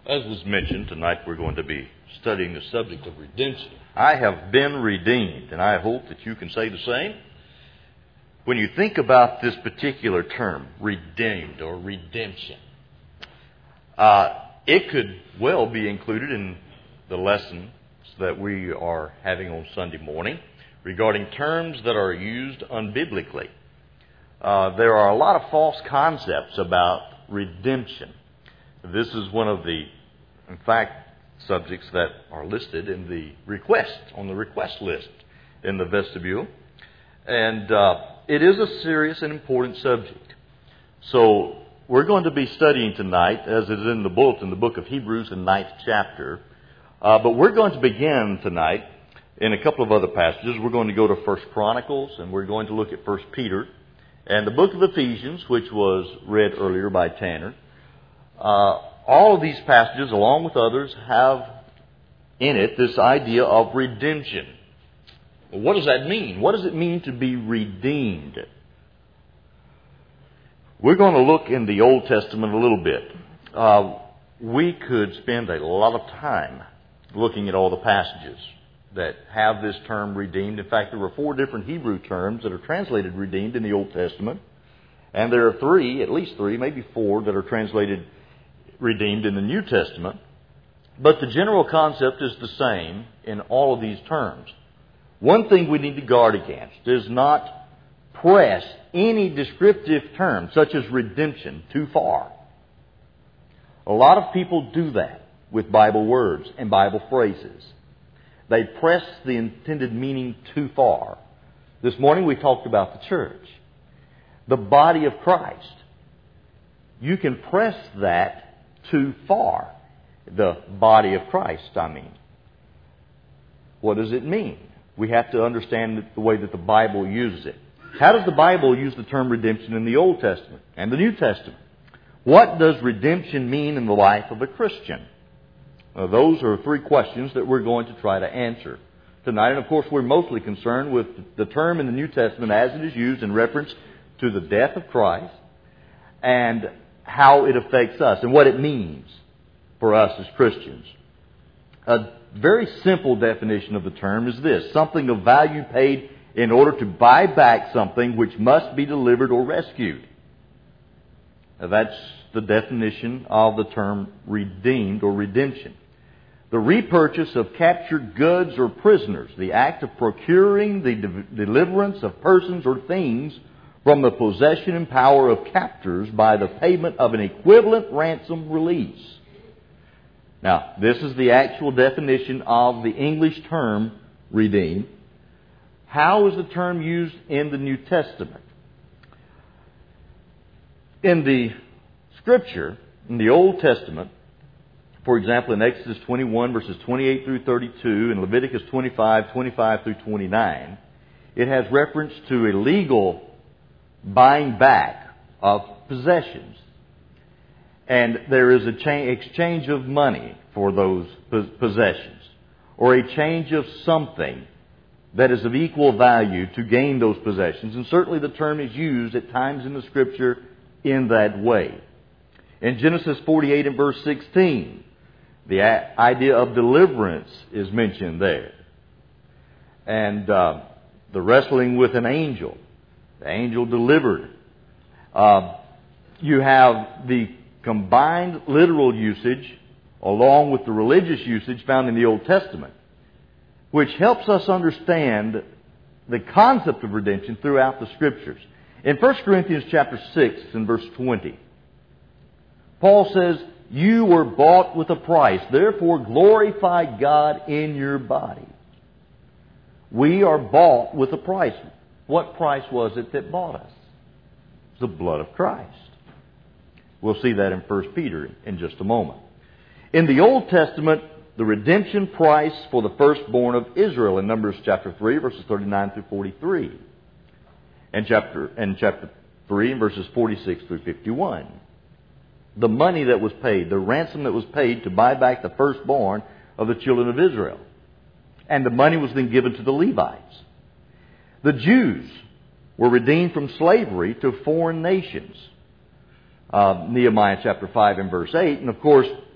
As was mentioned, tonight we're going to be studying the subject of redemption. I have been redeemed, and I hope that you can say the same. When you think about this particular term, redeemed or redemption, it could well be included in the lessons that we are having on Sunday morning regarding terms that are used unbiblically. There are a lot of false concepts about redemption. This is one of the, in fact, subjects that are listed in the request, on the request list in the vestibule. And it is a serious and important subject. So we're going to be studying tonight, as is in the bulletin, the book of Hebrews, the 9th chapter. But we're going to begin tonight in a couple of other passages. We're going to go to 1 Chronicles, and we're going to look at 1 Peter, and the book of Ephesians, which was read earlier by Tanner. All of these passages, along with others, have in it this idea of redemption. Well, what does that mean? What does it mean to be redeemed? We're going to look in the Old Testament a little bit. We could spend a lot of time looking at all the passages that have this term redeemed. In fact, there were 4 different Hebrew terms that are translated redeemed in the Old Testament. And there are 3, at least 3, maybe 4, that are translated redeemed in the New Testament. But the general concept is the same in all of these terms. One thing we need to guard against is not press any descriptive term, such as redemption, too far. A lot of people do that with Bible words and Bible phrases. They press the intended meaning too far. This morning we talked about the church, the body of Christ. You can press that too far. The body of Christ, I mean. What does it mean? We have to understand the way that the Bible uses it. How does the Bible use the term redemption in the Old Testament and the New Testament? What does redemption mean in the life of a Christian? Those are 3 questions that we're going to try to answer tonight. And of course, we're mostly concerned with the term in the New Testament as it is used in reference to the death of Christ and how it affects us and what it means for us as Christians. A very simple definition of the term is this: something of value paid in order to buy back something which must be delivered or rescued. Now, that's the definition of the term redeemed or redemption. The repurchase of captured goods or prisoners, the act of procuring the deliverance of persons or things from the possession and power of captors by the payment of an equivalent ransom release. Now, this is the actual definition of the English term redeem. How is the term used in the New Testament? In the Scripture, in the Old Testament, for example, in Exodus 21, verses 28 through 32, and Leviticus 25, 25 through 29, it has reference to a legal buying back of possessions. And there is a exchange of money for those possessions, or a change of something that is of equal value to gain those possessions. And certainly the term is used at times in the Scripture in that way. In Genesis 48 and verse 16, the idea of deliverance is mentioned there. And the wrestling with an angel. The angel delivered. You have the combined literal usage along with the religious usage found in the Old Testament, which helps us understand the concept of redemption throughout the Scriptures. In 1 Corinthians chapter 6 and verse 20, Paul says, "You were bought with a price, therefore glorify God in your body." We are bought with a price. What price was it that bought us? It's the blood of Christ. We'll see that in 1 Peter in just a moment. In the Old Testament, the redemption price for the firstborn of Israel in Numbers chapter 3, verses 39 through 43. And chapter 3, and verses 46 through 51. The money that was paid, the ransom that was paid to buy back the firstborn of the children of Israel. And the money was then given to the Levites. The Jews were redeemed from slavery to foreign nations. Nehemiah chapter 5 and verse 8. And of course,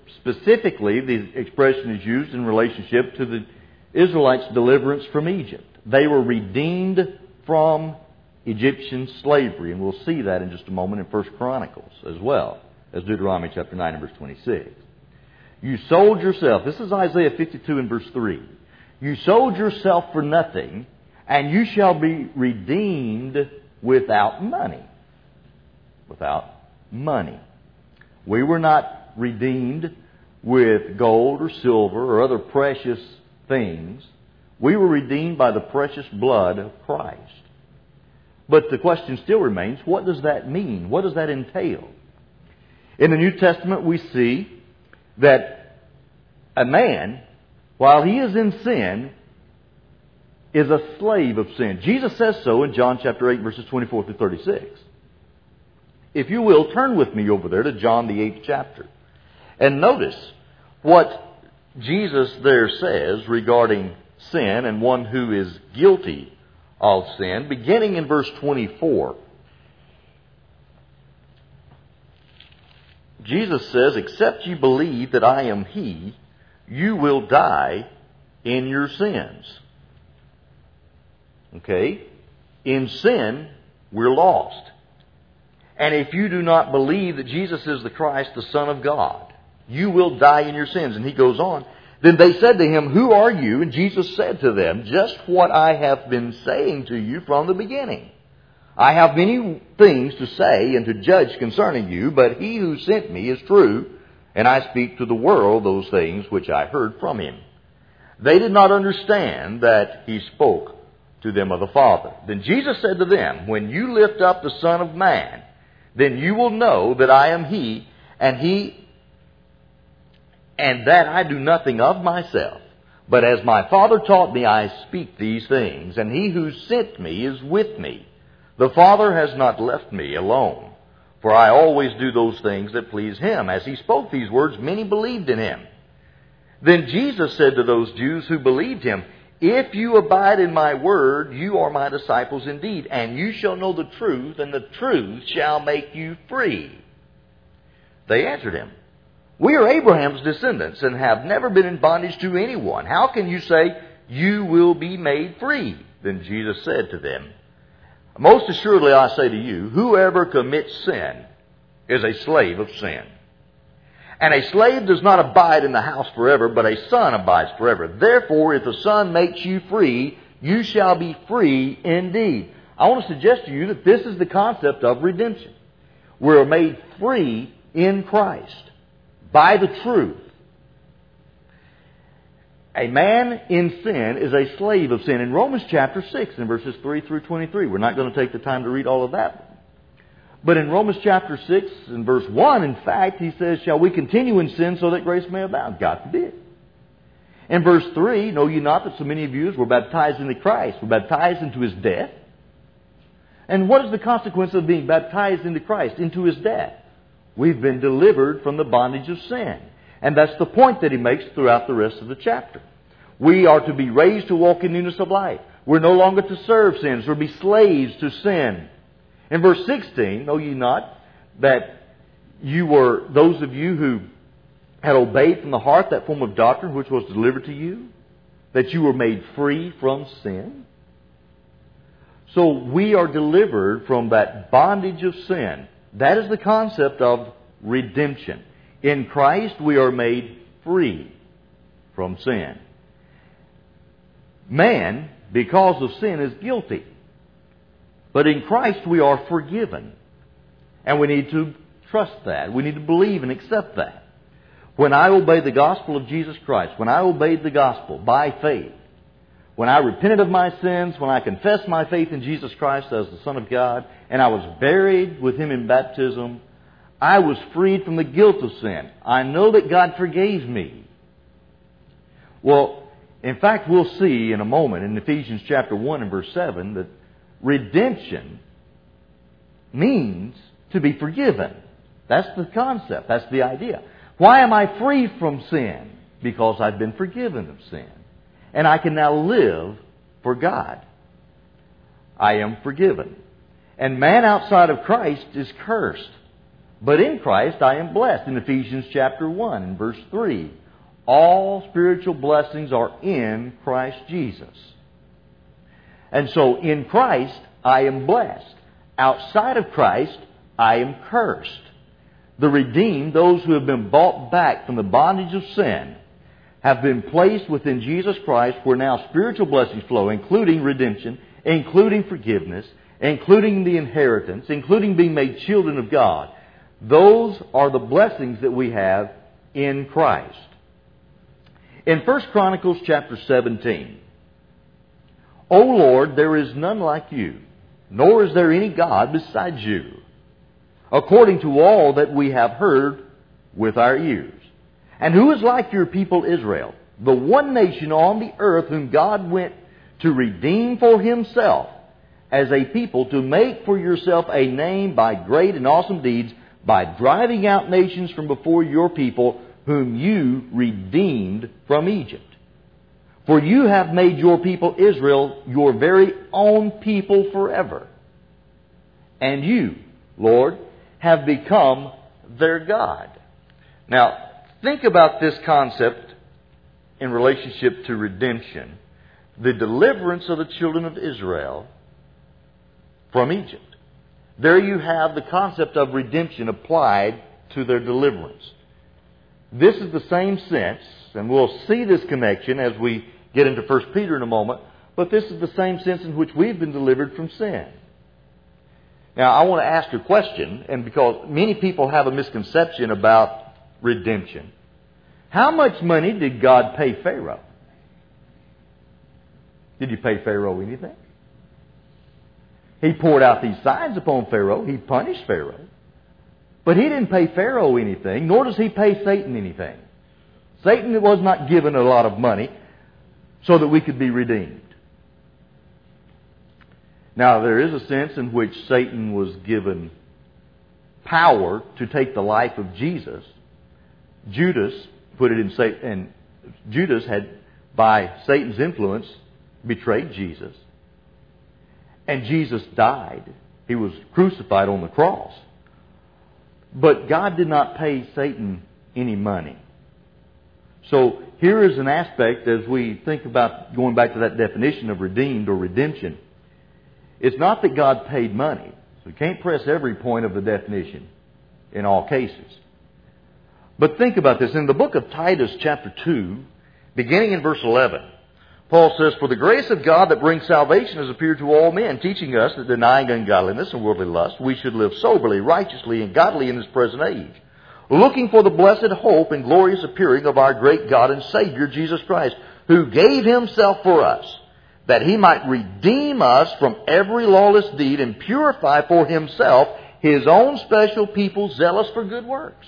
Specifically, the expression is used in relationship to the Israelites' deliverance from Egypt. They were redeemed from Egyptian slavery, and we'll see that in just a moment in 1 Chronicles as well as Deuteronomy chapter 9 and verse 26. You sold yourself. This is Isaiah 52 and verse 3. You sold yourself for nothing, and you shall be redeemed without money. Without money. We were not redeemed with gold or silver or other precious things. We were redeemed by the precious blood of Christ. But the question still remains, what does that mean? What does that entail? In the New Testament, we see that a man, while he is in sin, is a slave of sin. Jesus says so in John chapter 8, verses 24 through 36. If you will, turn with me over there to John the 8th chapter. And notice what Jesus there says regarding sin and one who is guilty of sin, beginning in verse 24. Jesus says, "Except you believe that I am He, you will die in your sins." Okay? In sin, we're lost. And if you do not believe that Jesus is the Christ, the Son of God, you will die in your sins. And he goes on. Then they said to him, "Who are you?" And Jesus said to them, "Just what I have been saying to you from the beginning. I have many things to say and to judge concerning you, but he who sent me is true, and I speak to the world those things which I heard from him." They did not understand that he spoke to them of the Father. Then Jesus said to them, "When you lift up the Son of Man, then you will know that I am He, and that I do nothing of myself. But as my Father taught me, I speak these things, and He who sent me is with me. The Father has not left me alone, for I always do those things that please Him." As He spoke these words, many believed in Him. Then Jesus said to those Jews who believed Him, "If you abide in my word, you are my disciples indeed, and you shall know the truth, and the truth shall make you free." They answered Him, "We are Abraham's descendants and have never been in bondage to anyone. How can you say you will be made free?" Then Jesus said to them, "Most assuredly I say to you, whoever commits sin is a slave of sin. And a slave does not abide in the house forever, but a son abides forever. Therefore, if the Son makes you free, you shall be free indeed." I want to suggest to you that this is the concept of redemption. We're made free in Christ by the truth. A man in sin is a slave of sin. In Romans chapter 6, in verses 3 through 23, we're not going to take the time to read all of that. But in Romans chapter 6, in verse 1, in fact, he says, "Shall we continue in sin so that grace may abound?" God forbid. In verse 3, "Know ye not that so many of you were baptized into Christ, were baptized into His death?" And what is the consequence of being baptized into Christ, into His death? We've been delivered from the bondage of sin. And that's the point that he makes throughout the rest of the chapter. We are to be raised to walk in newness of life. We're no longer to serve sins or be slaves to sin. In verse 16, "Know ye not that you were, those of you who had obeyed from the heart that form of doctrine which was delivered to you, that you were made free from sin?" So we are delivered from that bondage of sin. That is the concept of redemption. In Christ we are made free from sin. Man, because of sin, is guilty. But in Christ we are forgiven. And we need to trust that. We need to believe and accept that. When I obeyed the gospel of Jesus Christ, when I obeyed the gospel by faith, when I repented of my sins, when I confessed my faith in Jesus Christ as the Son of God, and I was buried with Him in baptism, I was freed from the guilt of sin. I know that God forgave me. Well, in fact, we'll see in a moment in Ephesians chapter 1 and verse 7 that redemption means to be forgiven. That's the concept. That's the idea. Why am I free from sin? Because I've been forgiven of sin. And I can now live for God. I am forgiven. And man outside of Christ is cursed. But in Christ I am blessed. In Ephesians chapter 1 and verse 3, all spiritual blessings are in Christ Jesus. And so in Christ I am blessed. Outside of Christ I am cursed. The redeemed, those who have been bought back from the bondage of sin, have been placed within Jesus Christ, where now spiritual blessings flow, including redemption, including forgiveness, including the inheritance, including being made children of God. Those are the blessings that we have in Christ. In 1 Chronicles chapter 17, O Lord, there is none like you, nor is there any God besides you, according to all that we have heard with our ears. And who is like your people Israel, the one nation on the earth whom God went to redeem for Himself as a people, to make for yourself a name by great and awesome deeds, by driving out nations from before your people, whom you redeemed from Egypt. For you have made your people Israel your very own people forever. And you, Lord, have become their God. Now, think about this concept in relationship to redemption. The deliverance of the children of Israel from Egypt. There you have the concept of redemption applied to their deliverance. This is the same sense, and we'll see this connection as we get into 1 Peter in a moment, but this is the same sense in which we've been delivered from sin. Now, I want to ask a question, and because many people have a misconception about redemption. How much money did God pay Pharaoh? Did He pay Pharaoh anything? He poured out these signs upon Pharaoh. He punished Pharaoh. But He didn't pay Pharaoh anything, nor does He pay Satan anything. Satan was not given a lot of money so that we could be redeemed. Now, there is a sense in which Satan was given power to take the life of Jesus. Judas put it in Satan, and Judas had, by Satan's influence, betrayed Jesus. And Jesus died. He was crucified on the cross. But God did not pay Satan any money. So here is an aspect as we think about going back to that definition of redeemed or redemption. It's not that God paid money. So we can't press every point of the definition in all cases. But think about this. In the book of Titus chapter 2, beginning in verse 11, Paul says, For the grace of God that brings salvation has appeared to all men, teaching us that denying ungodliness and worldly lust, we should live soberly, righteously, and godly in this present age, looking for the blessed hope and glorious appearing of our great God and Savior, Jesus Christ, who gave Himself for us, that He might redeem us from every lawless deed and purify for Himself His own special people, zealous for good works.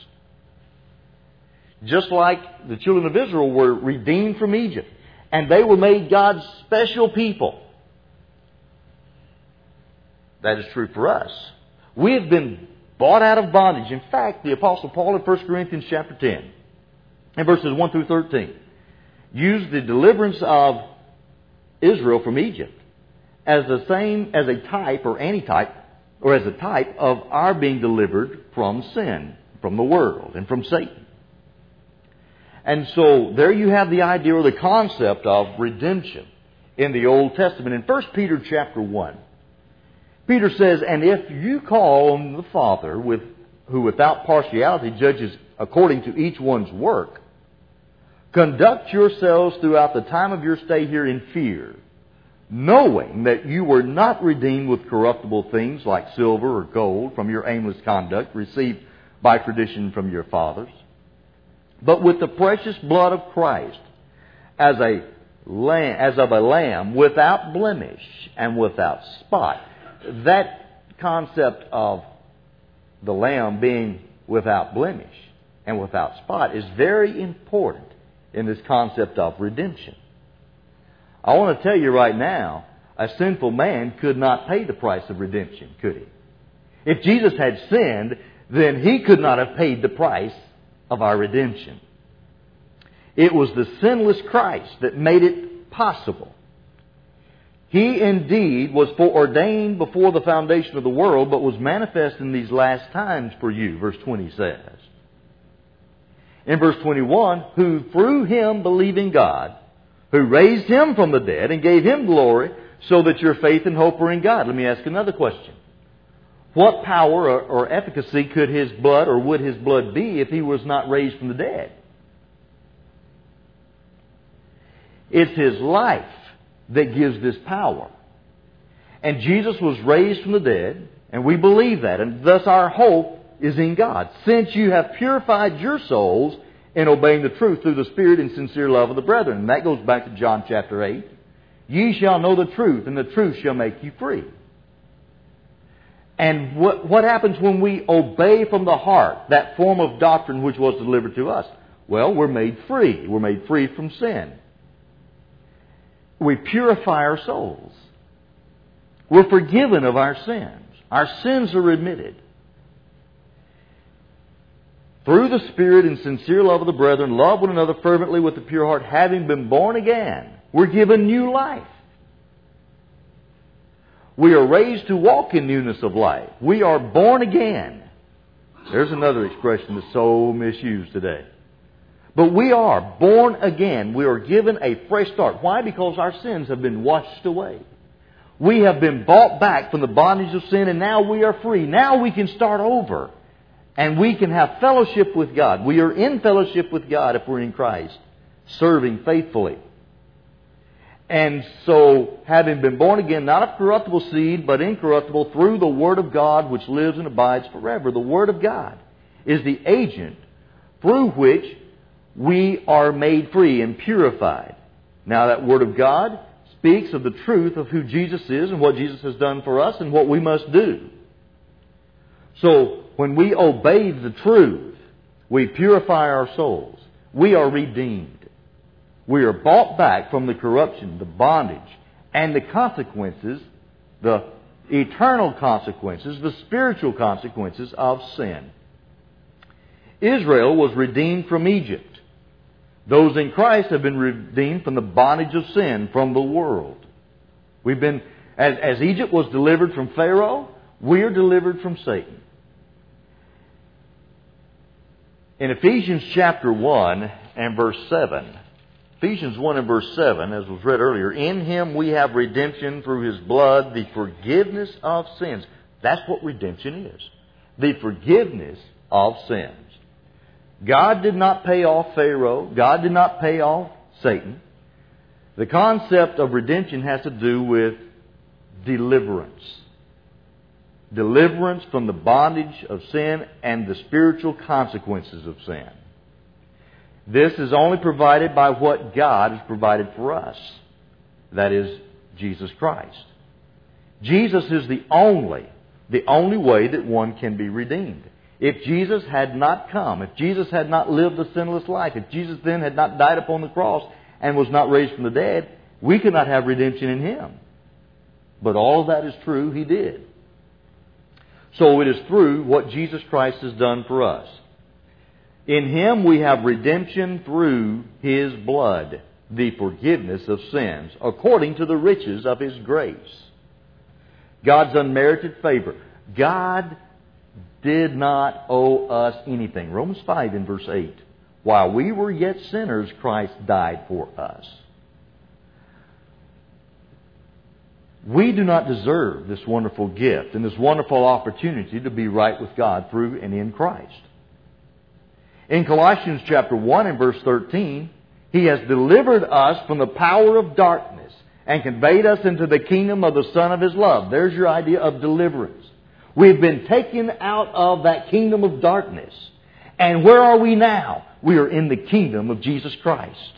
Just like the children of Israel were redeemed from Egypt, and they were made God's special people. That is true for us. We have been bought out of bondage. In fact, the Apostle Paul in 1 Corinthians chapter 10, in verses 1 through 13, used the deliverance of Israel from Egypt as a type or antitype, or as a type of our being delivered from sin, from the world, and from Satan. And so there you have the idea or the concept of redemption in the Old Testament. In 1 Peter chapter 1, Peter says, And if you call on the Father, who without partiality judges according to each one's work, conduct yourselves throughout the time of your stay here in fear, knowing that you were not redeemed with corruptible things like silver or gold from your aimless conduct received by tradition from your fathers, but with the precious blood of Christ, as of a lamb without blemish and without spot. That concept of the lamb being without blemish and without spot is very important in this concept of redemption. I want to tell you right now, a sinful man could not pay the price of redemption, could he? If Jesus had sinned, then He could not have paid the price of our redemption. It was the sinless Christ that made it possible. He indeed was foreordained before the foundation of the world, but was manifest in these last times for you, verse 20 says. In verse 21, who through Him believe in God, who raised Him from the dead and gave Him glory, so that your faith and hope are in God. Let me ask another question. What power or efficacy could His blood, or would His blood be, if He was not raised from the dead? It's His life that gives this power. And Jesus was raised from the dead, and we believe that, and thus our hope is in God. Since you have purified your souls in obeying the truth through the Spirit and sincere love of the brethren. And that goes back to John chapter 8. Ye shall know the truth, and the truth shall make you free. And what happens when we obey from the heart that form of doctrine which was delivered to us? Well, we're made free. We're made free from sin. We purify our souls. We're forgiven of our sins. Our sins are remitted. Through the Spirit and sincere love of the brethren, love one another fervently with a pure heart, having been born again. We're given new life. We are raised to walk in newness of life. We are born again. There's another expression that's so misused today. But we are born again. We are given a fresh start. Why? Because our sins have been washed away. We have been bought back from the bondage of sin, and now we are free. Now we can start over. And we can have fellowship with God. We are in fellowship with God if we're in Christ, serving faithfully. And so, having been born again, not of corruptible seed, but incorruptible, through the Word of God, which lives and abides forever. The Word of God is the agent through which we are made free and purified. Now, that Word of God speaks of the truth of who Jesus is and what Jesus has done for us and what we must do. So, when we obey the truth, we purify our souls. We are redeemed. We are bought back from the corruption, the bondage, and the consequences, the eternal consequences, the spiritual consequences of sin. Israel was redeemed from Egypt. Those in Christ have been redeemed from the bondage of sin, from the world. We've been, as Egypt was delivered from Pharaoh, we are delivered from Satan. In Ephesians chapter 1 and verse 7, Ephesians 1 and verse 7, as was read earlier, in Him we have redemption through His blood, the forgiveness of sins. That's what redemption is. The forgiveness of sins. God did not pay off Pharaoh. God did not pay off Satan. The concept of redemption has to do with deliverance. Deliverance from the bondage of sin and the spiritual consequences of sin. This is only provided by what God has provided for us. That is, Jesus Christ. Jesus is the only way that one can be redeemed. If Jesus had not come, if Jesus had not lived a sinless life, if Jesus then had not died upon the cross and was not raised from the dead, we could not have redemption in Him. But all of that is true, He did. So it is through what Jesus Christ has done for us. In Him we have redemption through His blood, the forgiveness of sins, according to the riches of His grace. God's unmerited favor. God did not owe us anything. Romans 5 in verse 8. While we were yet sinners, Christ died for us. We do not deserve this wonderful gift and this wonderful opportunity to be right with God through and in Christ. In Colossians chapter 1 and verse 13, He has delivered us from the power of darkness and conveyed us into the kingdom of the Son of His love. There's your idea of deliverance. We've been taken out of that kingdom of darkness. And where are we now? We are in the kingdom of Jesus Christ.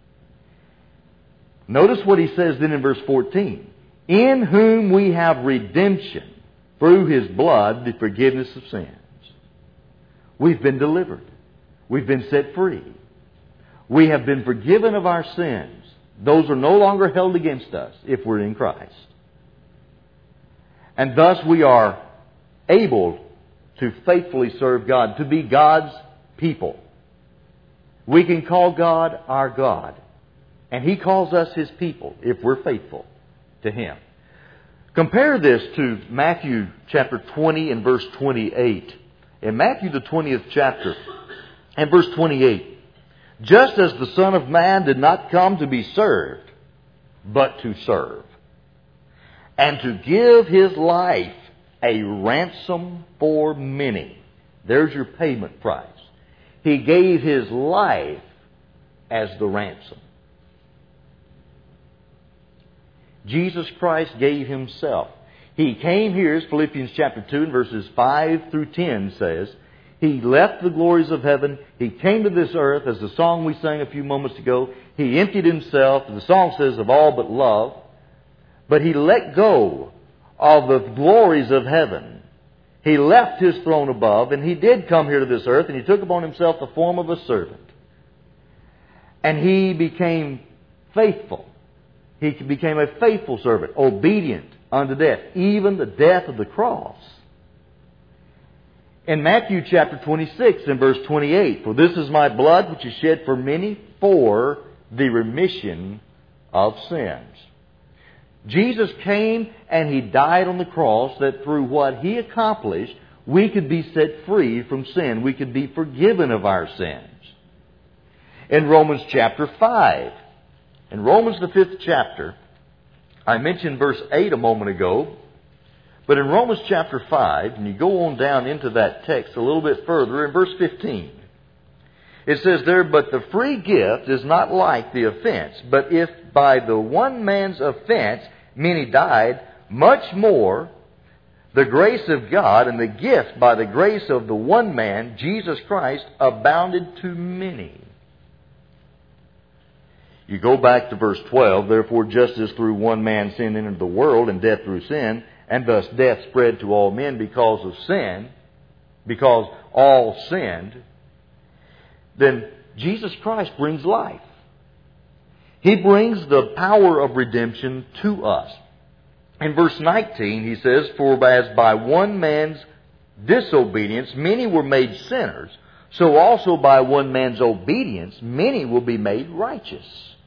Notice what He says then in verse 14. In whom we have redemption through His blood, the forgiveness of sins. We've been delivered. We've been set free. We have been forgiven of our sins. Those are no longer held against us if we're in Christ. And thus we are able to faithfully serve God, to be God's people. We can call God our God. And He calls us His people if we're faithful. to Him. Compare this to Matthew chapter 20 and verse 28. In Matthew the 20th chapter and verse 28, just as the Son of Man did not come to be served, but to serve, and to give His life a ransom for many. There's your payment price. He gave His life as the ransom. Jesus Christ gave Himself. He came here, as Philippians chapter 2 and verses 5 through 10 says, He left the glories of heaven. He came to this earth, as the song we sang a few moments ago. He emptied Himself, the song says, of all but love. But He let go of the glories of heaven. He left His throne above, and He did come here to this earth, and He took upon Himself the form of a servant. And He became faithful. He became a faithful servant, obedient unto death, even the death of the cross. In Matthew chapter 26 and verse 28, for this is my blood which is shed for many for the remission of sins. Jesus came and He died on the cross that through what He accomplished, we could be set free from sin. We could be forgiven of our sins. In Romans chapter 5, in Romans the 5th chapter, I mentioned verse 8 a moment ago, but in Romans chapter 5, and you go on down into that text a little bit further, in verse 15, it says there, but the free gift is not like the offense. But if by the one man's offense many died, much more the grace of God and the gift by the grace of the one man, Jesus Christ, abounded to many. You go back to verse 12, therefore just as through one man sin entered the world, and death through sin, and thus death spread to all men because of sin, because all sinned, then Jesus Christ brings life. He brings the power of redemption to us. In verse 19 he says, for as by one man's disobedience many were made sinners, so also by one man's obedience many will be made righteous.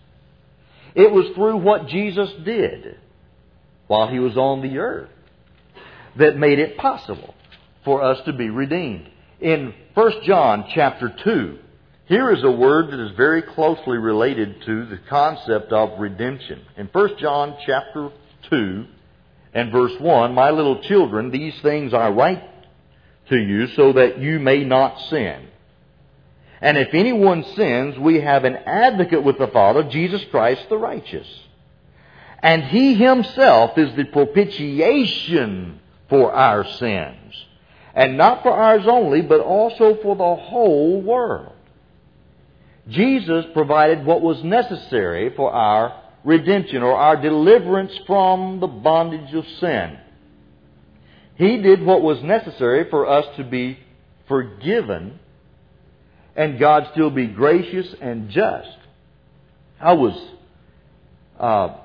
It was through what Jesus did while He was on the earth that made it possible for us to be redeemed. In 1 John chapter 2, here is a word that is very closely related to the concept of redemption. In 1 John chapter 2 and verse 1, my little children, these things I write to you so that you may not sin. And if anyone sins, we have an advocate with the Father, Jesus Christ the righteous. And He Himself is the propitiation for our sins. And not for ours only, but also for the whole world. Jesus provided what was necessary for our redemption or our deliverance from the bondage of sin. He did what was necessary for us to be forgiven and God still be gracious and just. I was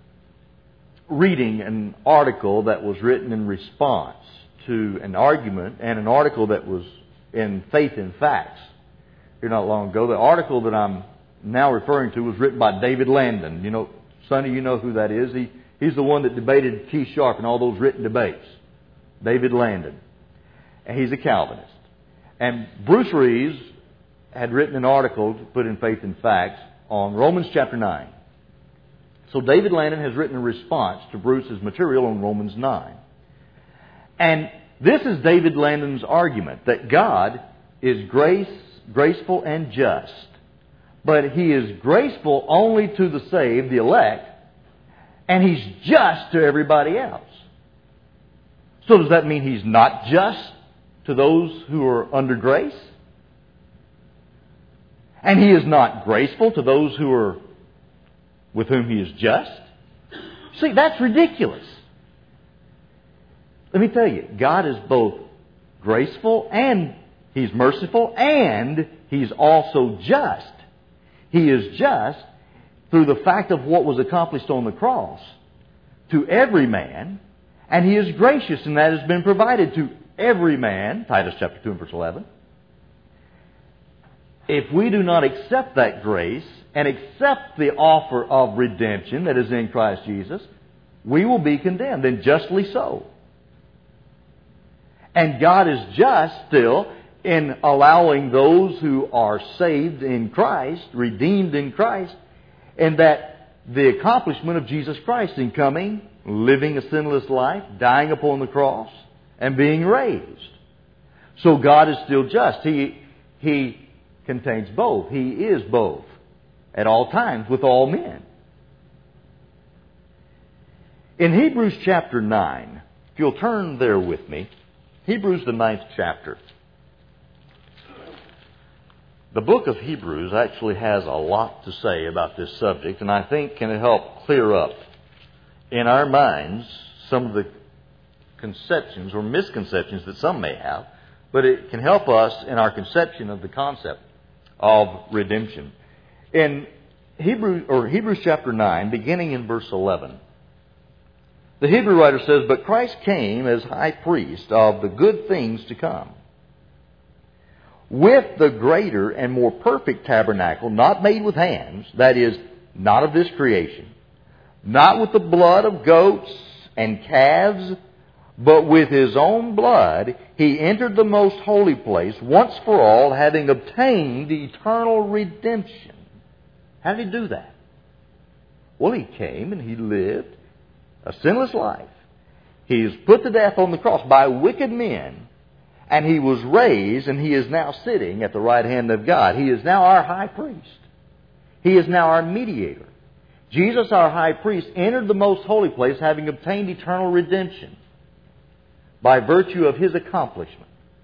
reading an article that was written in response to an argument and an article that was in Faith and Facts here not long ago. The article that I'm now referring to was written by David Landon. You know, Sonny, you know who that is. He's the one that debated Keith Sharp in all those written debates. David Landon. And he's a Calvinist. And Bruce Reeves had written an article put in Faith and Facts on Romans chapter 9. So David Landon has written a response to Bruce's material on Romans 9. And this is David Landon's argument, that God is graceful and just. But He is graceful only to the saved, the elect, and He's just to everybody else. So does that mean He's not just to those who are under grace? And He is not graceful to those who are with whom He is just? See, that's ridiculous. Let me tell you, God is both graceful and He's merciful and He's also just. He is just through the fact of what was accomplished on the cross to every man, and He is gracious, and that has been provided to every man, Titus chapter 2 and verse 11. If we do not accept that grace and accept the offer of redemption that is in Christ Jesus, we will be condemned, and justly so. And God is just still in allowing those who are saved in Christ, redeemed in Christ, and that the accomplishment of Jesus Christ in coming, living a sinless life, dying upon the cross, and being raised. So God is still just. He contains both. He is both at all times with all men. In Hebrews chapter 9, if you'll turn there with me, Hebrews the 9th chapter. The book of Hebrews actually has a lot to say about this subject, and I think can help clear up in our minds some of the conceptions or misconceptions that some may have, but it can help us in our conception of the concept of redemption. In Hebrews chapter 9, beginning in verse 11, the Hebrew writer says, "But Christ came as high priest of the good things to come, with the greater and more perfect tabernacle, not made with hands, that is, not of this creation, not with the blood of goats and calves, but with His own blood He entered the most holy place once for all, having obtained eternal redemption." How did He do that? Well, He came and He lived a sinless life. He was put to death on the cross by wicked men, and He was raised, and He is now sitting at the right hand of God. He is now our high priest. He is now our mediator. Jesus, our high priest, entered the most holy place having obtained eternal redemption by virtue of His accomplishment.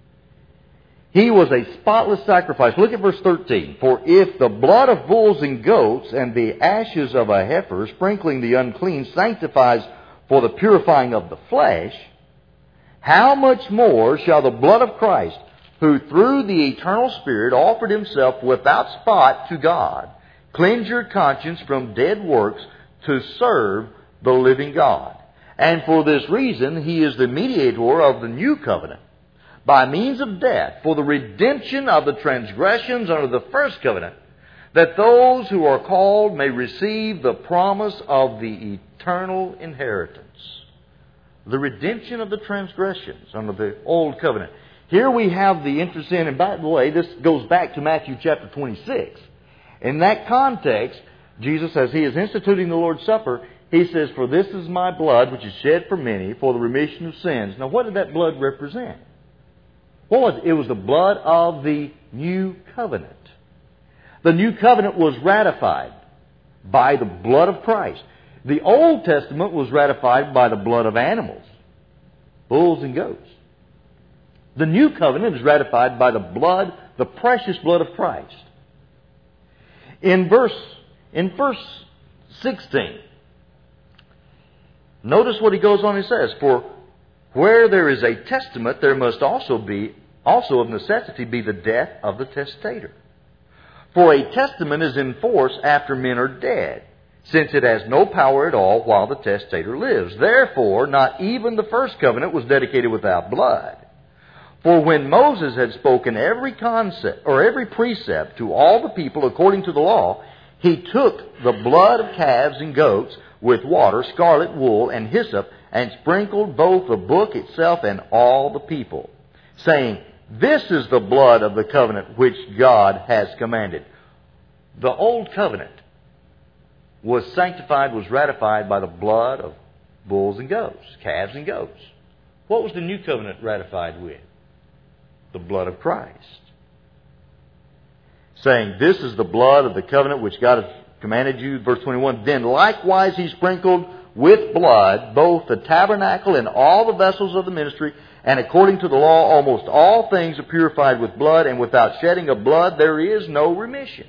He was a spotless sacrifice. Look at verse 13. "For if the blood of bulls and goats and the ashes of a heifer, sprinkling the unclean, sanctifies for the purifying of the flesh, how much more shall the blood of Christ, who through the eternal Spirit offered Himself without spot to God, cleanse your conscience from dead works to serve the living God? And for this reason He is the mediator of the new covenant, by means of death, for the redemption of the transgressions under the first covenant, that those who are called may receive the promise of the eternal inheritance." The redemption of the transgressions under the old covenant. Here we have the interest in, and by the way, this goes back to Matthew chapter 26. In that context, Jesus, as He is instituting the Lord's Supper, He says, "For this is my blood, which is shed for many, for the remission of sins." Now, what did that blood represent? What was it? It was the blood of the new covenant. The new covenant was ratified by the blood of Christ. The Old Testament was ratified by the blood of animals, bulls and goats. The new covenant is ratified by the blood, the precious blood of Christ. In verse 16, notice what he goes on and says, "For where there is a testament, there must also of necessity be the death of the testator. For a testament is in force after men are dead, since it has no power at all while the testator lives. Therefore, not even the first covenant was dedicated without blood. For when Moses had spoken every concept or every precept to all the people according to the law, he took the blood of calves and goats with water, scarlet wool, and hyssop, and sprinkled both the book itself and all the people, saying, 'This is the blood of the covenant which God has commanded.'" The old covenant was sanctified, was ratified by the blood of bulls and goats, calves and goats. What was the new covenant ratified with? The blood of Christ. Saying, "This is the blood of the covenant which God has commanded you." Verse 21, "Then likewise He sprinkled with blood both the tabernacle and all the vessels of the ministry, and according to the law almost all things are purified with blood, and without shedding of blood there is no remission."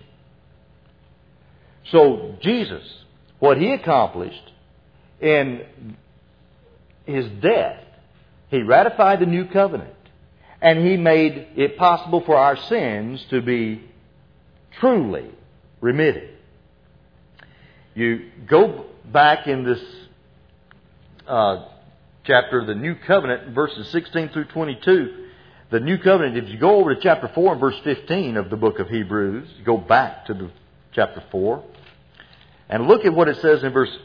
So Jesus, what He accomplished in His death, He ratified the new covenant, and He made it possible for our sins to be truly remitted. You go back in this chapter, the New Covenant, verses 16 through 22. The New Covenant, if you go over to chapter 4 and verse 15 of the book of Hebrews, go back to the chapter 4, and look at what it says in verse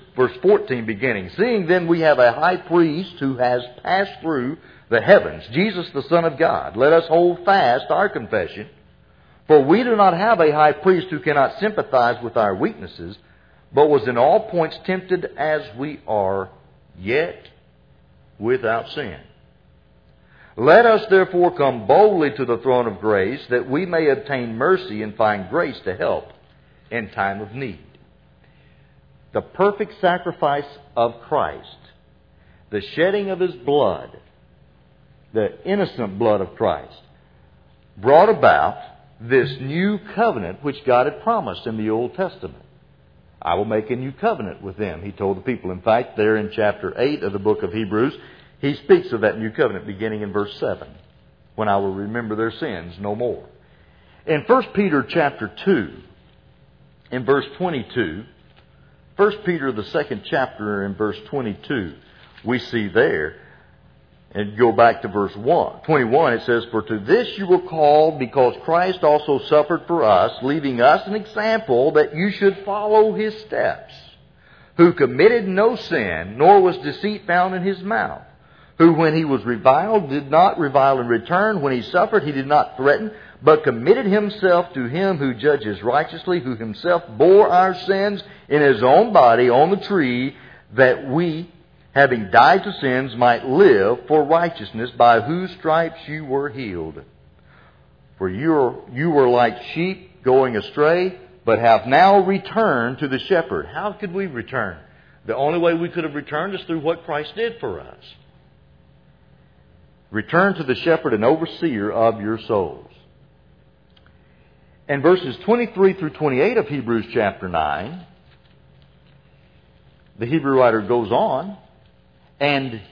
verse 14 beginning. Seeing then we have a high priest who has passed through the heavens, Jesus the Son of God, let us hold fast our confession. For we do not have a high priest who cannot sympathize with our weaknesses, but was in all points tempted as we are, yet without sin. Let us therefore come boldly to the throne of grace, that we may obtain mercy and find grace to help in time of need. The perfect sacrifice of Christ, the shedding of His blood, the innocent blood of Christ, brought about this new covenant which God had promised in the Old Testament. I will make a new covenant with them, He told the people. In fact, there in chapter 8 of the book of Hebrews, He speaks of that new covenant beginning in verse 7, when I will remember their sins no more. In 1 Peter chapter 2, in verse 22, 1 Peter the second chapter in verse 22, we see there, and go back to verse 21, it says, For to this you were called, because Christ also suffered for us, leaving us an example that you should follow His steps, who committed no sin, nor was deceit found in His mouth, who when He was reviled did not revile in return, when He suffered He did not threaten, but committed Himself to Him who judges righteously, who Himself bore our sins in His own body on the tree, that we, having died to sins, might live for righteousness, by whose stripes you were healed. For you were like sheep going astray, but have now returned to the shepherd. How could we return? The only way we could have returned is through what Christ did for us. Return to the shepherd and overseer of your souls. And verses 23 through 28 of Hebrews chapter 9, the Hebrew writer goes on, and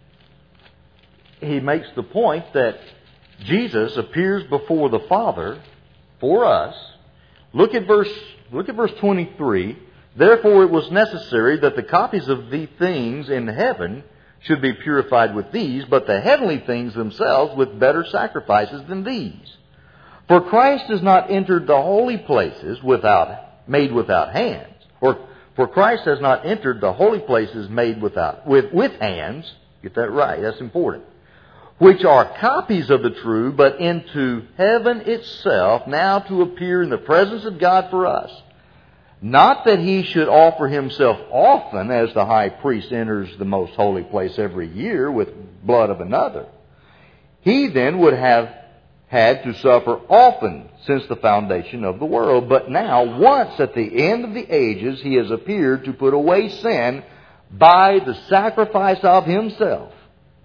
he makes the point that Jesus appears before the Father for us. Look at verse 23. Therefore it was necessary that the copies of the things in heaven should be purified with these, but the heavenly things themselves with better sacrifices than these. For Christ has not entered the holy places made without hands. For Christ has not entered the holy places made with hands. Get that right, that's important. Which are copies of the true, but into heaven itself, now to appear in the presence of God for us. Not that He should offer Himself often, as the high priest enters the most holy place every year with blood of another. He then would have had to suffer often since the foundation of the world. But now, once at the end of the ages, He has appeared to put away sin by the sacrifice of Himself.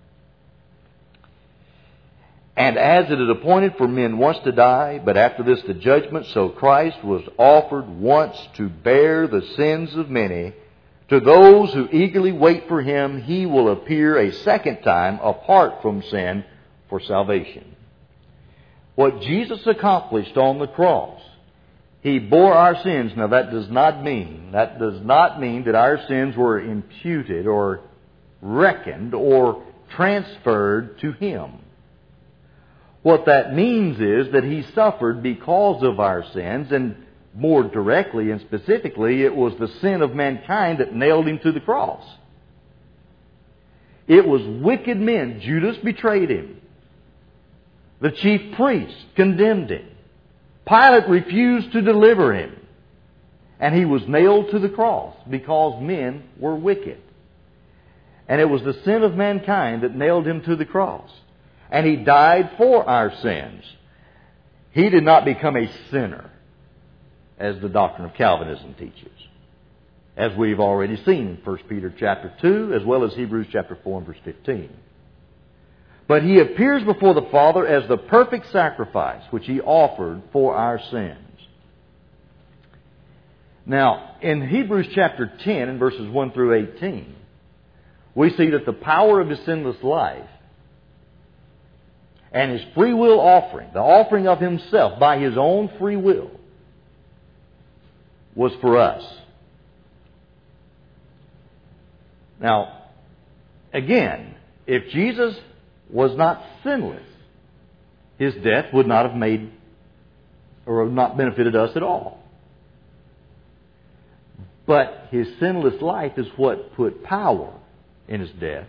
And as it is appointed for men once to die, but after this the judgment, so Christ was offered once to bear the sins of many. To those who eagerly wait for Him, He will appear a second time apart from sin for salvation. What Jesus accomplished on the cross, He bore our sins. Now that does not mean that our sins were imputed or reckoned or transferred to Him. What that means is that He suffered because of our sins, and more directly and specifically, it was the sin of mankind that nailed Him to the cross. It was wicked men. Judas betrayed Him. The chief priests condemned Him. Pilate refused to deliver Him. And He was nailed to the cross because men were wicked. And it was the sin of mankind that nailed Him to the cross. And He died for our sins. He did not become a sinner, as the doctrine of Calvinism teaches, as we've already seen in 1 Peter chapter 2, as well as Hebrews chapter 4 and verse 15. But He appears before the Father as the perfect sacrifice which He offered for our sins. Now, in Hebrews chapter 10 and verses 1 through 18, we see that the power of His sinless life and His free will offering, the offering of Himself by His own free will, was for us. Now, again, if Jesus was not sinless, His death would not have not benefited us at all. But His sinless life is what put power in His death.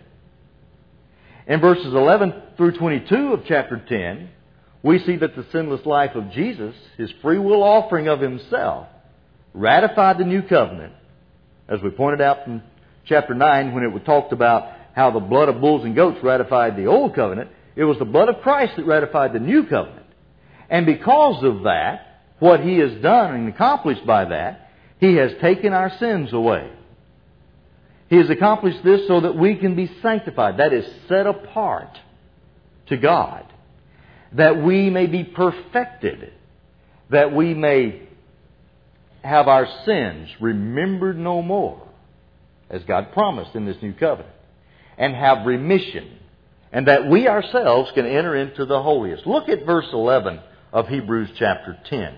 In verses 11 through 22 of chapter 10, we see that the sinless life of Jesus, His free will offering of Himself, ratified the new covenant. As we pointed out from chapter 9, when it talked about how the blood of bulls and goats ratified the old covenant, it was the blood of Christ that ratified the new covenant. And because of that, what He has done and accomplished by that, He has taken our sins away. He has accomplished this so that we can be sanctified, that is, set apart to God, that we may be perfected, that we may have our sins remembered no more, as God promised in this new covenant, and have remission, and that we ourselves can enter into the holiest. Look at verse 11 of Hebrews chapter 10.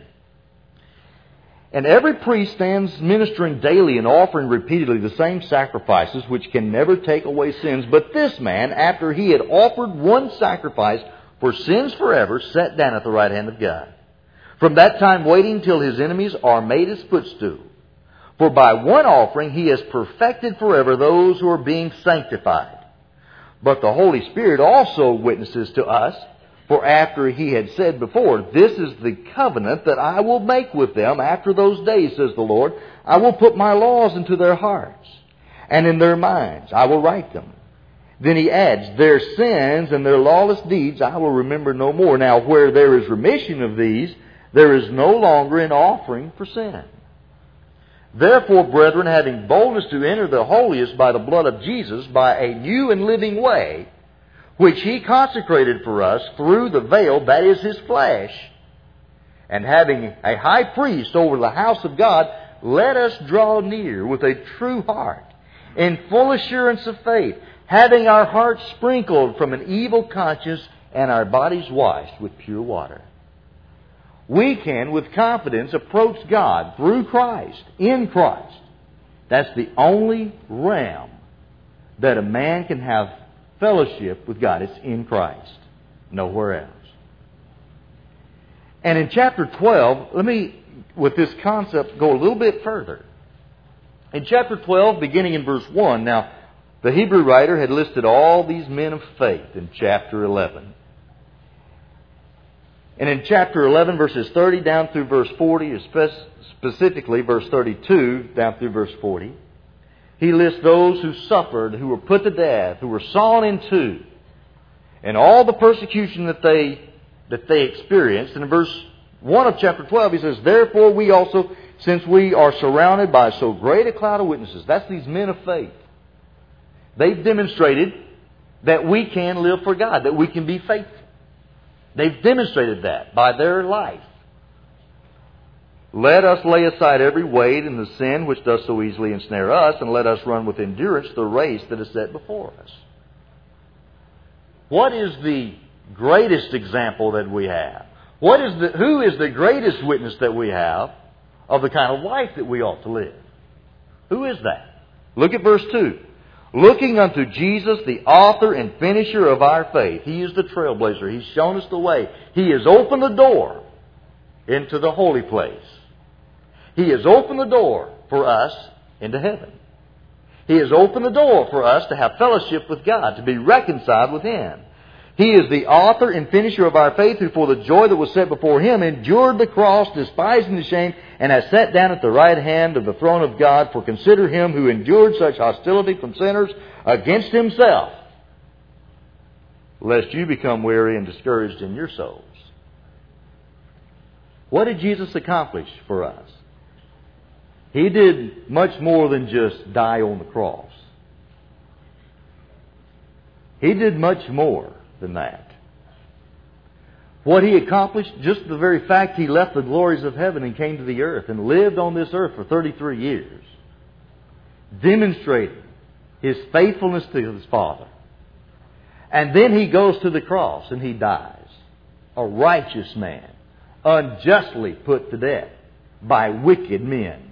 And every priest stands ministering daily and offering repeatedly the same sacrifices which can never take away sins. But this man, after he had offered one sacrifice for sins forever, sat down at the right hand of God. From that time waiting till His enemies are made His footstool. For by one offering He has perfected forever those who are being sanctified. But the Holy Spirit also witnesses to us, for after He had said before, "This is the covenant that I will make with them after those days, says the Lord. I will put my laws into their hearts, and in their minds I will write them." Then He adds, "Their sins and their lawless deeds I will remember no more. Now where there is remission of these, there is no longer an offering for sin. Therefore, brethren, having boldness to enter the holiest by the blood of Jesus, by a new and living way, which He consecrated for us through the veil, that is His flesh, and having a high priest over the house of God, let us draw near with a true heart, in full assurance of faith, having our hearts sprinkled from an evil conscience and our bodies washed with pure water." We can, with confidence, approach God through Christ, in Christ. That's the only realm that a man can have fellowship with God. It's in Christ, nowhere else. And in chapter 12, let me, with this concept, go a little bit further. In chapter 12, beginning in verse 1, now, the Hebrew writer had listed all these men of faith in chapter 11. And in chapter 11, verses 30 down through verse 40, specifically verse 32 down through verse 40, he lists those who suffered, who were put to death, who were sawn in two, and all the persecution that they experienced. And in verse 1 of chapter 12, he says, "Therefore we also, since we are surrounded by so great a cloud of witnesses," that's these men of faith. They've demonstrated that we can live for God, that we can be faithful. They've demonstrated that by their life. "Let us lay aside every weight and the sin which does so easily ensnare us, and let us run with endurance the race that is set before us." What is the greatest example that we have? Who is the greatest witness that we have of the kind of life that we ought to live? Who is that? Look at verse 2. "Looking unto Jesus, the author and finisher of our faith." He is the trailblazer. He's shown us the way. He has opened the door into the holy place. He has opened the door for us into heaven. He has opened the door for us to have fellowship with God, to be reconciled with Him. He is the author and finisher of our faith, who for the joy that was set before Him endured the cross, despising the shame, and has sat down at the right hand of the throne of God. For consider Him who endured such hostility from sinners against Himself, lest you become weary and discouraged in your souls. What did Jesus accomplish for us? He did much more than just die on the cross. He did much more than that. What He accomplished, just the very fact He left the glories of heaven and came to the earth and lived on this earth for 33 years, demonstrating His faithfulness to His Father. And then He goes to the cross and He dies. A righteous man, unjustly put to death by wicked men.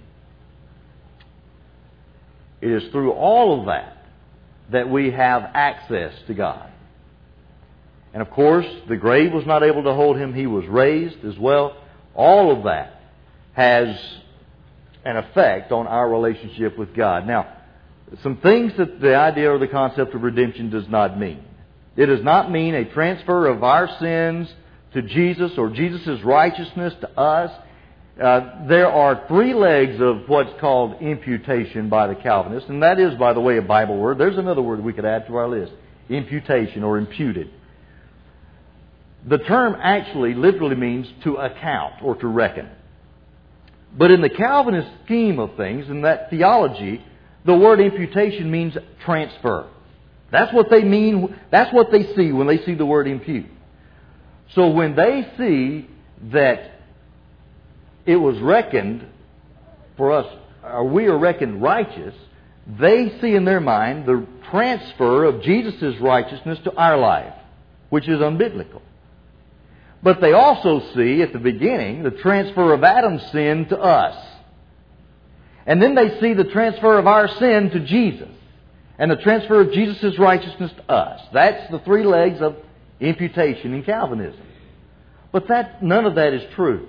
It is through all of that we have access to God. And of course, the grave was not able to hold Him. He was raised as well. All of that has an effect on our relationship with God. Now, some things that the idea or the concept of redemption does not mean. It does not mean a transfer of our sins to Jesus or Jesus' righteousness to us. There are three legs of what's called imputation by the Calvinists, and that is, by the way, a Bible word. There's another word we could add to our list. Imputation or imputed. The term actually literally means to account or to reckon. But in the Calvinist scheme of things, in that theology, the word imputation means transfer. That's what they mean. That's what they see when they see the word impute. So when they see that it was reckoned for us, or we are reckoned righteous, they see in their mind the transfer of Jesus' righteousness to our life, which is unbiblical. But they also see at the beginning the transfer of Adam's sin to us. And then they see the transfer of our sin to Jesus. And the transfer of Jesus' righteousness to us. That's the three legs of imputation in Calvinism. But none of that is true.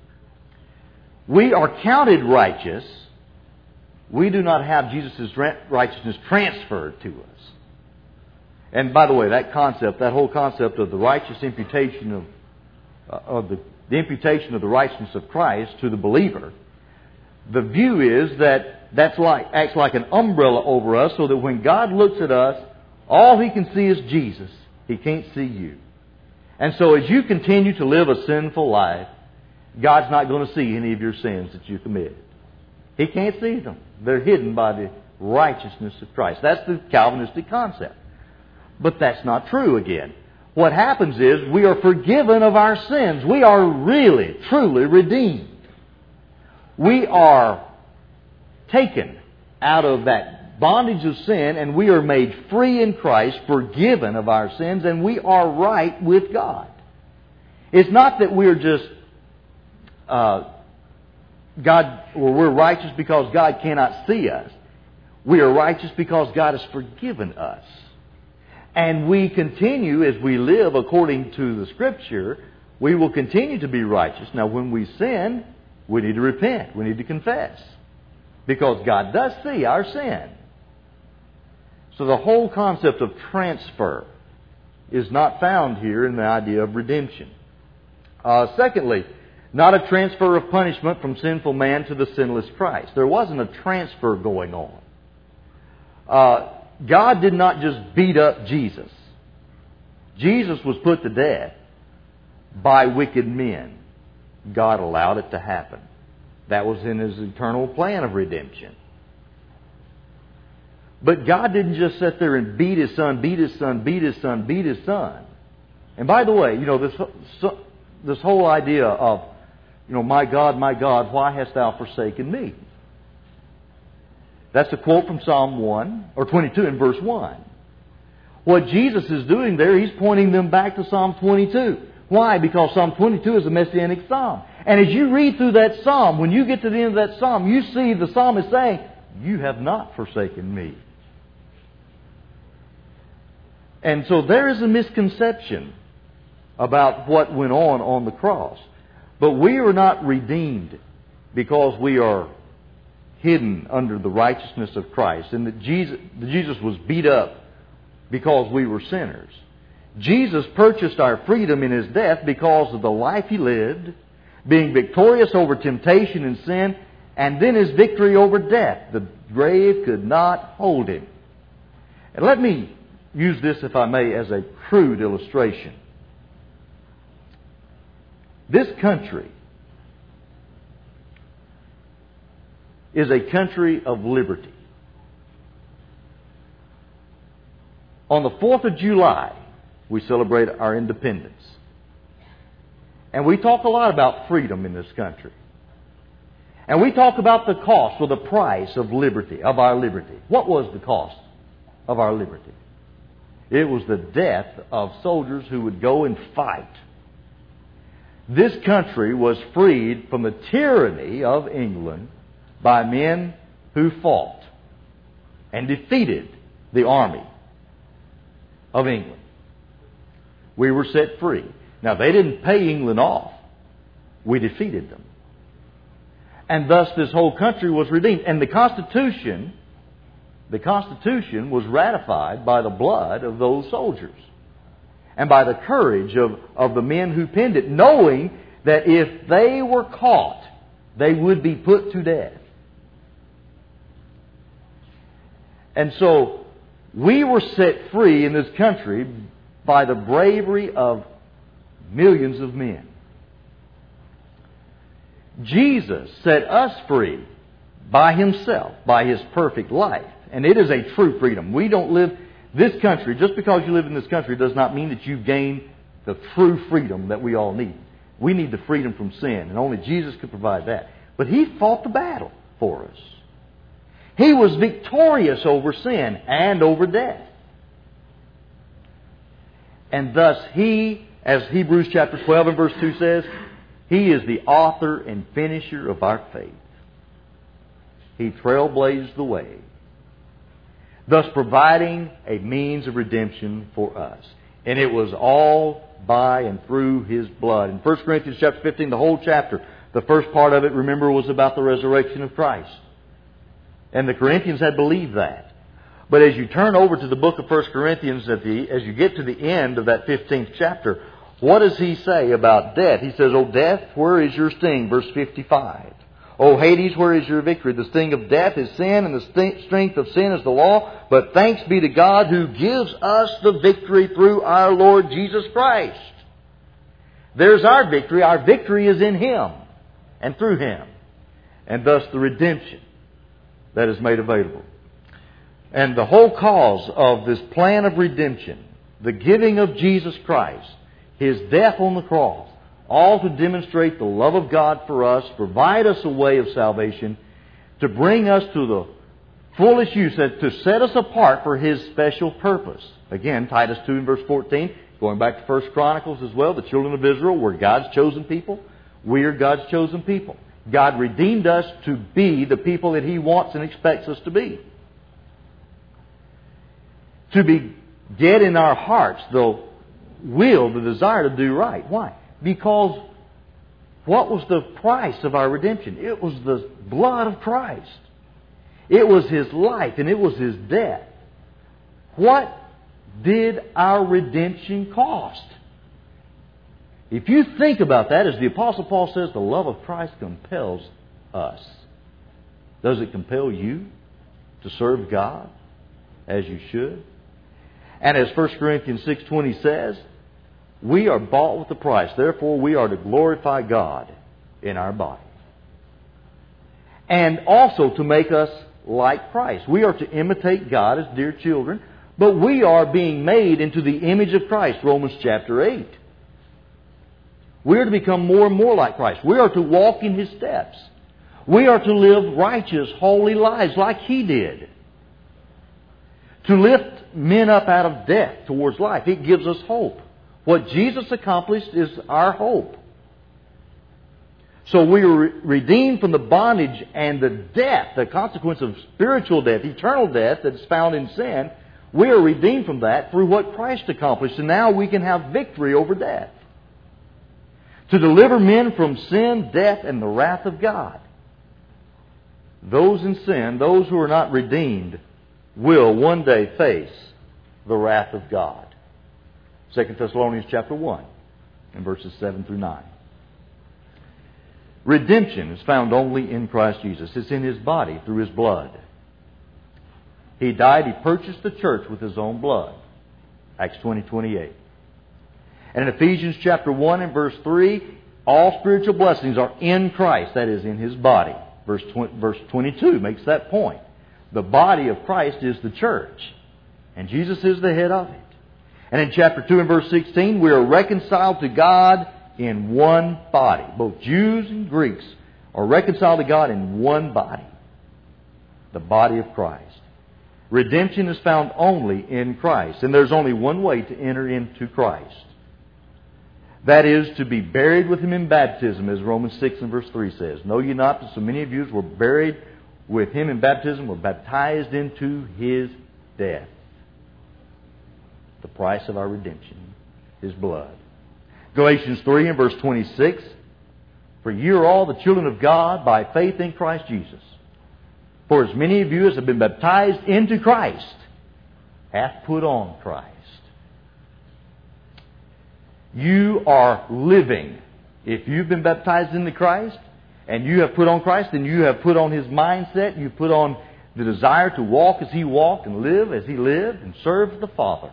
We are counted righteous. We do not have Jesus' righteousness transferred to us. And by the way, that whole concept of the righteous imputation of the imputation of the righteousness of Christ to the believer, the view is that acts like an umbrella over us, so that when God looks at us, all He can see is Jesus. He can't see you. And so as you continue to live a sinful life, God's not going to see any of your sins that you committed. He can't see them. They're hidden by the righteousness of Christ. That's the Calvinistic concept. But that's not true again. What happens is we are forgiven of our sins. We are really, truly redeemed. We are taken out of that bondage of sin, and we are made free in Christ, forgiven of our sins, and we are right with God. It's not that we're just we're righteous because God cannot see us. We are righteous because God has forgiven us. And we continue, as we live according to the Scripture, we will continue to be righteous. Now, when we sin, we need to repent. We need to confess. Because God does see our sin. So the whole concept of transfer is not found here in the idea of redemption. Secondly, not a transfer of punishment from sinful man to the sinless Christ. There wasn't a transfer going on. God did not just beat up Jesus. Jesus was put to death by wicked men. God allowed it to happen. That was in His eternal plan of redemption. But God didn't just sit there and beat His Son, beat His Son, beat His Son, beat His Son. And by the way, this whole idea of, my God, why hast Thou forsaken me? That's a quote from Psalm 22 in verse 1. What Jesus is doing there, He's pointing them back to Psalm 22. Why? Because Psalm 22 is a messianic psalm. And as you read through that psalm, when you get to the end of that psalm, you see the psalmist saying, "You have not forsaken me." And so there is a misconception about what went on the cross. But we are not redeemed because we are hidden under the righteousness of Christ, and that Jesus was beat up because we were sinners. Jesus purchased our freedom in His death because of the life He lived, being victorious over temptation and sin, and then His victory over death. The grave could not hold Him. And let me use this, if I may, as a crude illustration. This country is a country of liberty. On the 4th of July, we celebrate our independence. And we talk a lot about freedom in this country. And we talk about the cost or the price of liberty, of our liberty. What was the cost of our liberty? It was the death of soldiers who would go and fight. This country was freed from the tyranny of England by men who fought and defeated the army of England. We were set free. Now, they didn't pay England off. We defeated them. And thus this whole country was redeemed. And the Constitution was ratified by the blood of those soldiers and by the courage of the men who penned it, knowing that if they were caught, they would be put to death. And so we were set free in this country by the bravery of millions of men. Jesus set us free by Himself, by His perfect life. And it is a true freedom. We don't live this country, just because you live in this country does not mean that you gain the true freedom that we all need. We need the freedom from sin, and only Jesus could provide that. But He fought the battle for us. He was victorious over sin and over death. And thus He, as Hebrews chapter 12 and verse 2 says, He is the author and finisher of our faith. He trailblazed the way, thus providing a means of redemption for us. And it was all by and through His blood. In 1 Corinthians chapter 15, the whole chapter, the first part of it, remember, was about the resurrection of Christ. And the Corinthians had believed that. But as you turn over to the book of 1 Corinthians, as you get to the end of that 15th chapter, what does he say about death? He says, "O death, where is your sting?" Verse 55. "O Hades, where is your victory? The sting of death is sin, and the strength of sin is the law. But thanks be to God who gives us the victory through our Lord Jesus Christ." There's our victory. Our victory is in Him and through Him. And thus the redemption that is made available. And the whole cause of this plan of redemption, the giving of Jesus Christ, His death on the cross, all to demonstrate the love of God for us, provide us a way of salvation, to bring us to the fullest use, to set us apart for His special purpose. Again, Titus 2 and verse 14, going back to 1 Chronicles as well, the children of Israel were God's chosen people. We are God's chosen people. God redeemed us to be the people that He wants and expects us to be. To get in our hearts the will, the desire to do right. Why? Because what was the price of our redemption? It was the blood of Christ. It was His life and it was His death. What did our redemption cost? If you think about that, as the Apostle Paul says, the love of Christ compels us. Does it compel you to serve God as you should? And as 1 Corinthians 6:20 says, we are bought with a price. Therefore, we are to glorify God in our body. And also to make us like Christ. We are to imitate God as dear children, but we are being made into the image of Christ, Romans chapter 8. We are to become more and more like Christ. We are to walk in His steps. We are to live righteous, holy lives like He did. To lift men up out of death towards life. It gives us hope. What Jesus accomplished is our hope. So we are redeemed from the bondage and the death, the consequence of spiritual death, eternal death that is found in sin. We are redeemed from that through what Christ accomplished. And now we can have victory over death. To deliver men from sin, death, and the wrath of God. Those in sin, those who are not redeemed, will one day face the wrath of God. 2 Thessalonians chapter 1 and verses 7 through 9. Redemption is found only in Christ Jesus. It's in His body through His blood. He died, He purchased the church with His own blood. Acts 20:28. And in Ephesians chapter 1 and verse 3, all spiritual blessings are in Christ, that is, in His body. Verse 22 makes that point. The body of Christ is the church, and Jesus is the head of it. And in chapter 2 and verse 16, we are reconciled to God in one body. Both Jews and Greeks are reconciled to God in one body. The body of Christ. Redemption is found only in Christ. And there's only one way to enter into Christ. That is to be buried with Him in baptism, as Romans 6 and verse 3 says. Know ye not that so many of you were buried with Him in baptism, were baptized into His death. The price of our redemption, His blood. Galatians 3 and verse 26 For you are all the children of God by faith in Christ Jesus. For as many of you as have been baptized into Christ hath put on Christ. You are living. If you've been baptized into Christ and you have put on Christ, then you have put on His mindset. You've put on the desire to walk as He walked and live as He lived and serve the Father.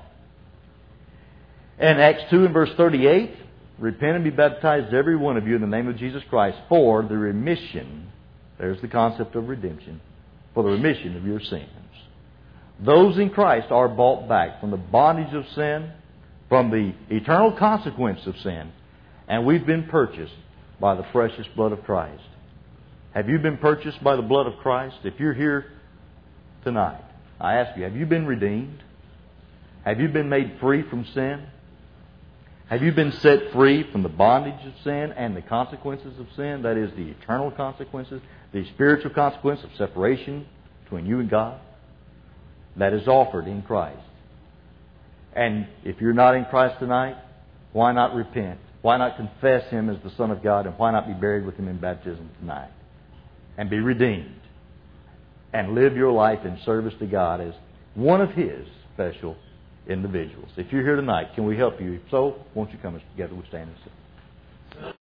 And Acts 2 and verse 38, repent and be baptized every one of you in the name of Jesus Christ for the remission, there's the concept of redemption, for the remission of your sins. Those in Christ are bought back from the bondage of sin, from the eternal consequence of sin, and we've been purchased by the precious blood of Christ. Have you been purchased by the blood of Christ? If you're here tonight, I ask you, have you been redeemed? Have you been made free from sin? Have you been set free from the bondage of sin and the consequences of sin? That is, the eternal consequences, the spiritual consequence of separation between you and God. That is offered in Christ. And if you're not in Christ tonight, why not repent? Why not confess Him as the Son of God? And why not be buried with Him in baptism tonight? And be redeemed. And live your life in service to God as one of His special individuals. If you're here tonight, can we help you? If so, won't you come together? We'll stand and sing.